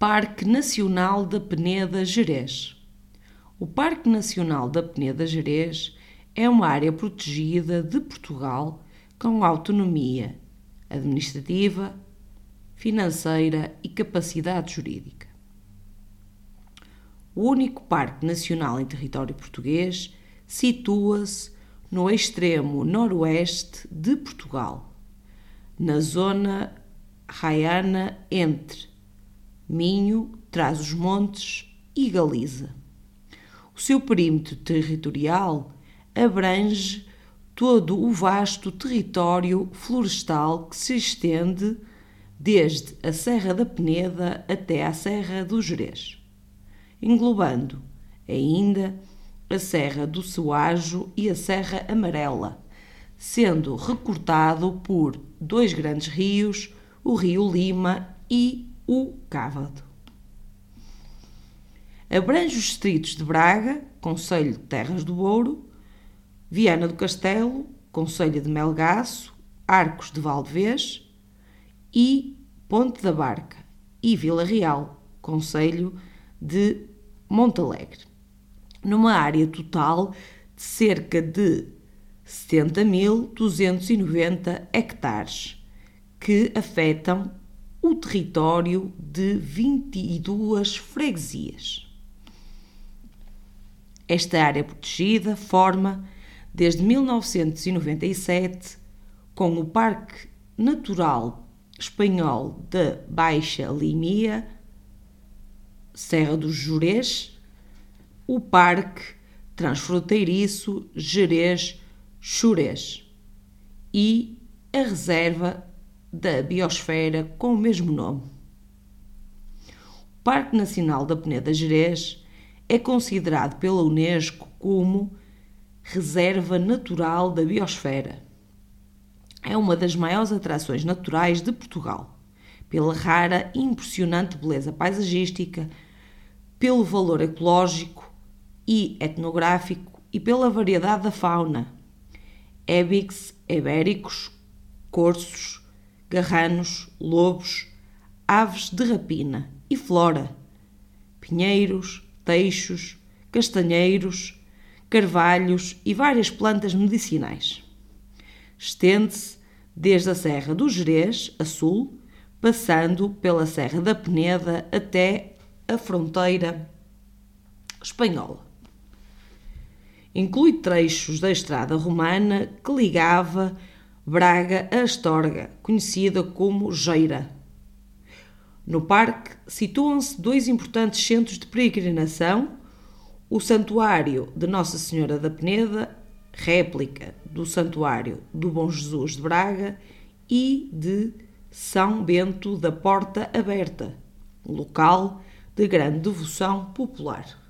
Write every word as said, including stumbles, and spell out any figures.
Parque Nacional da Peneda Gerês. O Parque Nacional da Peneda Gerês é uma área protegida de Portugal com autonomia administrativa, financeira e capacidade jurídica. O único parque nacional em território português situa-se no extremo noroeste de Portugal, na zona raiana entre Minho, Trás-os-Montes e Galiza. O seu perímetro territorial abrange todo o vasto território florestal que se estende desde a Serra da Peneda até à Serra do Gerês, englobando ainda a Serra do Soajo e a Serra Amarela, sendo recortado por dois grandes rios, o Rio Lima e o Cávado. Abrange os distritos de Braga, concelho de Terras do Ouro, Viana do Castelo, concelho de Melgaço, Arcos de Valdevez e Ponte da Barca, e Vila Real, concelho de Montalegre, numa área total de cerca de setenta mil duzentos e noventa hectares, que afetam o território de vinte e duas freguesias. Esta área protegida forma, desde mil novecentos e noventa e sete, com o Parque Natural Espanhol da Baixa Limia, Serra do Gerês, o Parque Transfronteiriço Gerês-Xurés e a Reserva da Biosfera com o mesmo nome. O Parque Nacional da Peneda Gerês é considerado pela Unesco como Reserva Natural da Biosfera. É uma das maiores atrações naturais de Portugal, pela rara e impressionante beleza paisagística, pelo valor ecológico e etnográfico e pela variedade da fauna, ébics, ibéricos, corsos, garranos, lobos, aves de rapina e flora, pinheiros, teixos, castanheiros, carvalhos e várias plantas medicinais. Estende-se desde a Serra do Gerês, a sul, passando pela Serra da Peneda até a fronteira espanhola. Inclui trechos da estrada romana que ligava Braga a Astorga, conhecida como Geira. No parque situam-se dois importantes centros de peregrinação: o Santuário de Nossa Senhora da Peneda, réplica do Santuário do Bom Jesus de Braga, e de São Bento da Porta Aberta, local de grande devoção popular.